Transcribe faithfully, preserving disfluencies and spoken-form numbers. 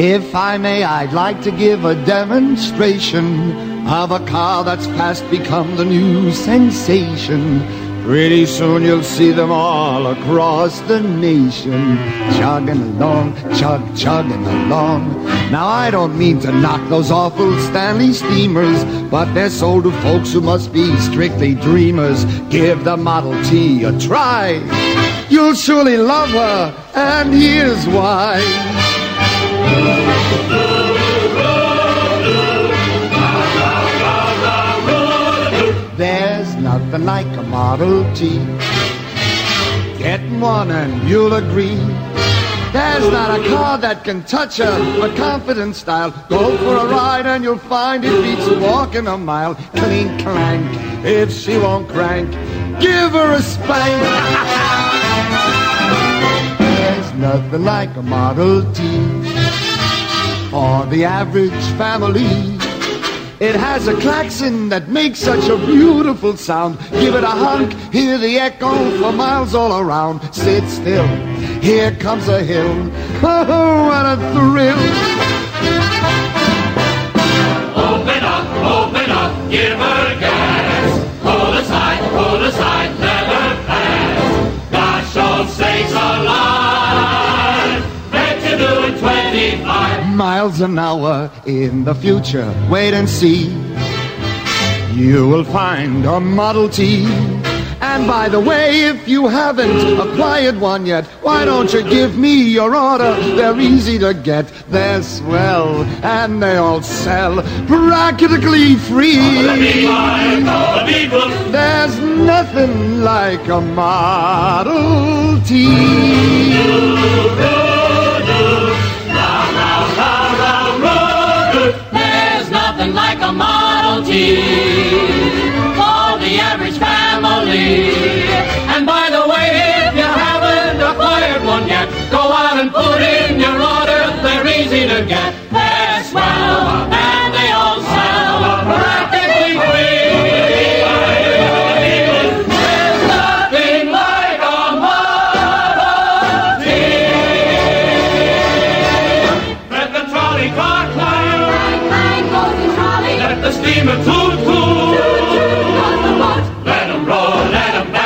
If I may, I'd like to give a demonstration of a car that's fast become the new sensation. Pretty soon you'll see them all across the nation, chugging along, chug, chugging along. Now I don't mean to knock those awful Stanley steamers, but they're sold to folks who must be strictly dreamers. Give the Model T a try, you'll surely love her, and here's why. There's nothing like a Model T. Get one and you'll agree. There's not a car that can touch her with confident style. Go for a ride and you'll find it beats walking a mile. Clean clank, if she won't crank, give her a spank. There's nothing like a Model T for the average family. It has a klaxon that makes such a beautiful sound. Give it a honk, hear the echo for miles all around. Sit still, here comes a hill. Oh, what a thrill. Open up, open up, give her gas. Pull aside, pull aside, let her pass. Gosh, all sakes alive, bet you do it twenty-five miles an hour in the future. Wait and see. You will find a Model T. And by the way, if you haven't acquired one yet, why don't you give me your order? They're easy to get, they're swell, and they all sell practically free. There's nothing like a Model T. Like a Model T for the average family. And by the way, if you haven't acquired one yet, go out and put in your order. They're easy to get, they're swell, and they all sell practically free. There's nothing like a Model T. Let the trolley car climb. Let the steamer toot toot. Let 'em roll, let 'em roll.